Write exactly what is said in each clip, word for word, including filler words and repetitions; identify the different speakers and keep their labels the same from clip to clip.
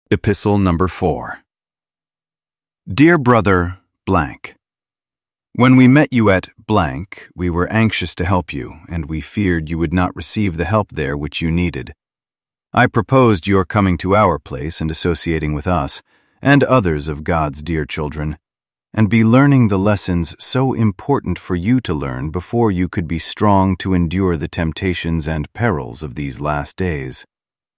Speaker 1: Epistle number four. Dear Brother blank, when we met you at blank, we were anxious to help you, and we feared you would not receive the help there which you needed. I proposed your coming to our place and associating with us, and others of God's dear children, and be learning the lessons so important for you to learn before you could be strong to endure the temptations and perils of these last days.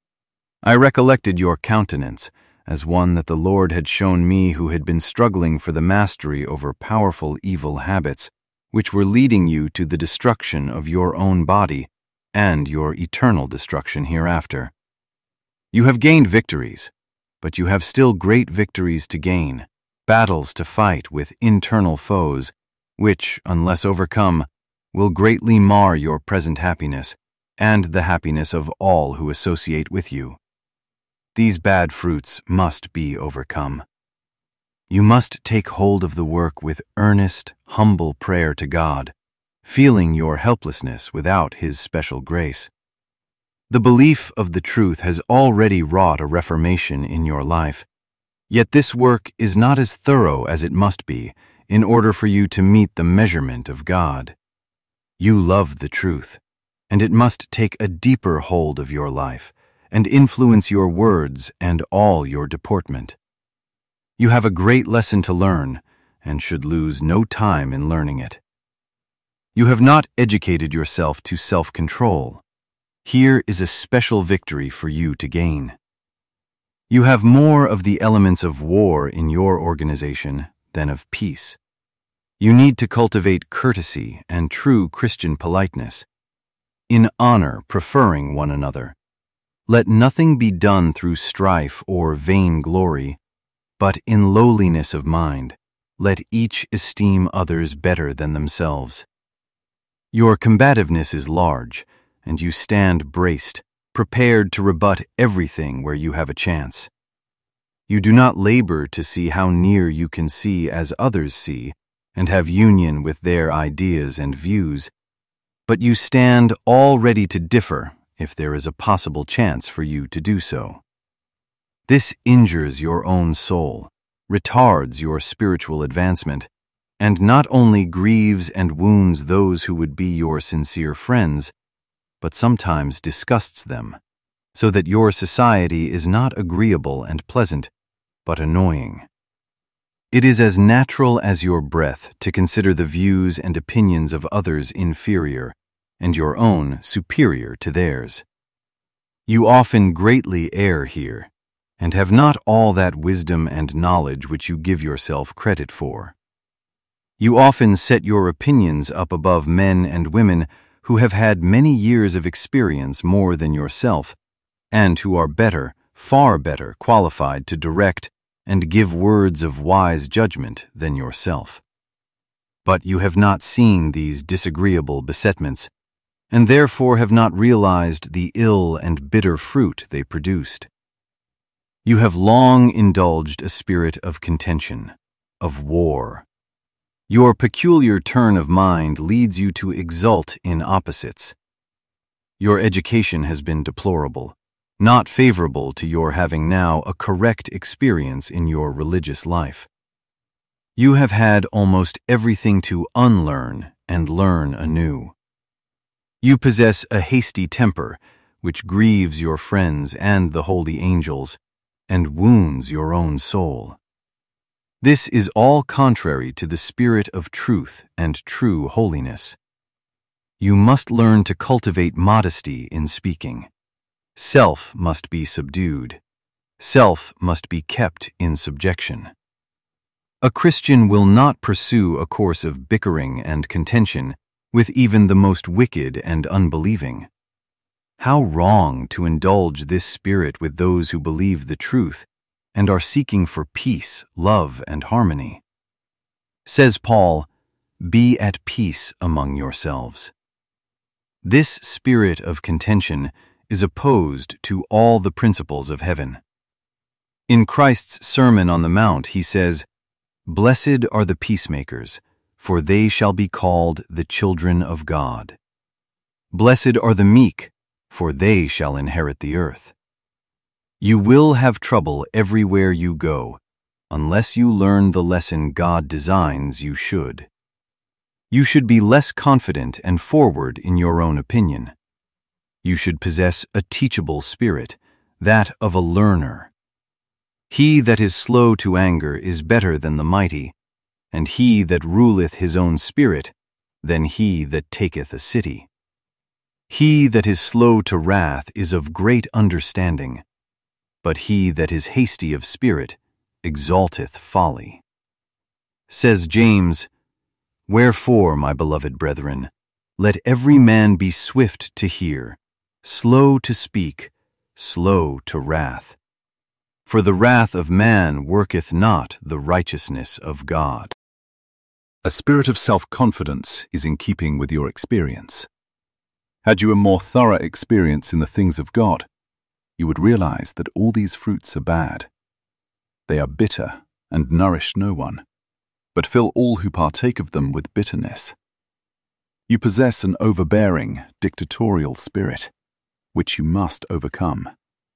Speaker 1: I recollected your countenance as one that the Lord had shown me who had been struggling for the mastery over powerful evil habits, which were leading you to the destruction of your own body and your eternal destruction hereafter. You have gained victories, but you have still great victories to gain, battles to fight with internal foes, which, unless overcome, will greatly mar your present happiness and the happiness of all who associate with you. These bad fruits must be overcome. You must take hold of the work with earnest, humble prayer to God, feeling your helplessness without His special grace. The belief of the truth has already wrought a reformation in your life, yet this work is not as thorough as it must be in order for you to meet the measurement of God. You love the truth, and it must take a deeper hold of your life and influence your words and all your deportment. You have a great lesson to learn, and should lose no time in learning it. You have not educated yourself to self-control. Here is a special victory for you to gain. You have more of the elements of war in your organization than of peace. You need to cultivate courtesy and true Christian politeness, in honor preferring one another. Let nothing be done through strife or vain glory, but in lowliness of mind, let each esteem others better than themselves. Your combativeness is large, and you stand braced, prepared to rebut everything where you have a chance. You do not labor to see how near you can see as others see, and have union with their ideas and views, but you stand all ready to differ if there is a possible chance for you to do so. This injures your own soul, retards your spiritual advancement, and not only grieves and wounds those who would be your sincere friends, but sometimes disgusts them, so that your society is not agreeable and pleasant, but annoying. It is as natural as your breath to consider the views and opinions of others inferior, and your own superior to theirs. You often greatly err here, and have not all that wisdom and knowledge which you give yourself credit for. You often set your opinions up above men and women who have had many years of experience more than yourself, and who are better, far better qualified to direct and give words of wise judgment than yourself. But you have not seen these disagreeable besetments, and therefore have not realized the ill and bitter fruit they produced. You have long indulged a spirit of contention, of war. Your peculiar turn of mind leads you to exult in opposites. Your education has been deplorable, not favorable to your having now a correct experience in your religious life. You have had almost everything to unlearn and learn anew. You possess a hasty temper, which grieves your friends and the holy angels, and wounds your own soul. This is all contrary to the spirit of truth and true holiness. You must learn to cultivate modesty in speaking. Self must be subdued. Self must be kept in subjection. A Christian will not pursue a course of bickering and contention with even the most wicked and unbelieving. How wrong to indulge this spirit with those who believe the truth and are seeking for peace, love, and harmony. Says Paul, "Be at peace among yourselves." This spirit of contention is opposed to all the principles of heaven. In Christ's Sermon on the Mount, he says, "Blessed are the peacemakers, for they shall be called the children of God. Blessed are the meek, for they shall inherit the earth. You will have trouble everywhere you go, unless you learn the lesson God designs you should. You should be less confident and forward in your own opinion. You should possess a teachable spirit, that of a learner. He that is slow to anger is better than the mighty, and he that ruleth his own spirit than he that taketh a city. He that is slow to wrath is of great understanding, but he that is hasty of spirit exalteth folly. Says James, Wherefore, my beloved brethren, let every man be swift to hear, slow to speak, slow to wrath. For the wrath of man worketh not the righteousness of God.
Speaker 2: A spirit of self-confidence is in keeping with your experience. Had you a more thorough experience in the things of God, you would realize that all these fruits are bad. They are bitter and nourish no one, but fill all who partake of them with bitterness. You possess an overbearing, dictatorial spirit, which you must overcome.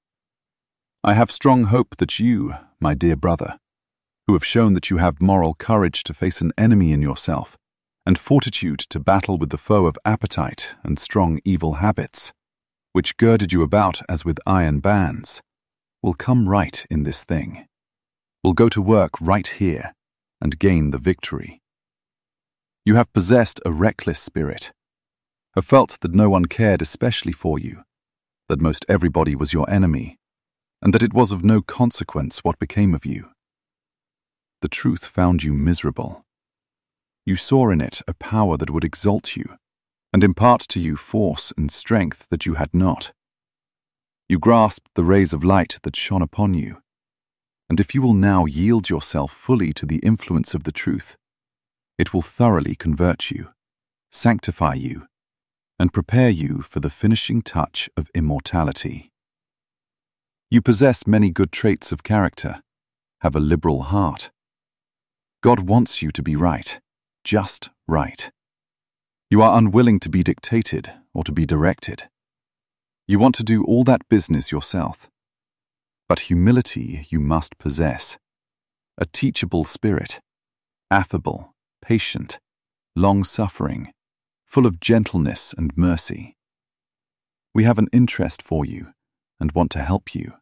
Speaker 2: I have strong hope that you, my dear brother, who have shown that you have moral courage to face an enemy in yourself, and fortitude to battle with the foe of appetite and strong evil habits, which girded you about as with iron bands, will come right in this thing, will go to work right here, and gain the victory. You have possessed a reckless spirit, have felt that no one cared especially for you, that most everybody was your enemy, and that it was of no consequence what became of you. The truth found you miserable. You saw in it a power that would exalt you, and impart to you force and strength that you had not. You grasped the rays of light that shone upon you, and if you will now yield yourself fully to the influence of the truth, it will thoroughly convert you, sanctify you, and prepare you for the finishing touch of immortality. You possess many good traits of character, have a liberal heart. God wants you to be right, just right. You are unwilling to be dictated or to be directed. You want to do all that business yourself. But humility you must possess, a teachable spirit, affable, patient, long-suffering, full of gentleness and mercy. We have an interest for you and want to help you.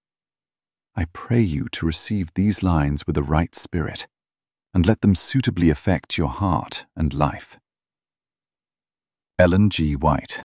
Speaker 2: I pray you to receive these lines with a right spirit, and let them suitably affect your heart and life. Ellen G. White.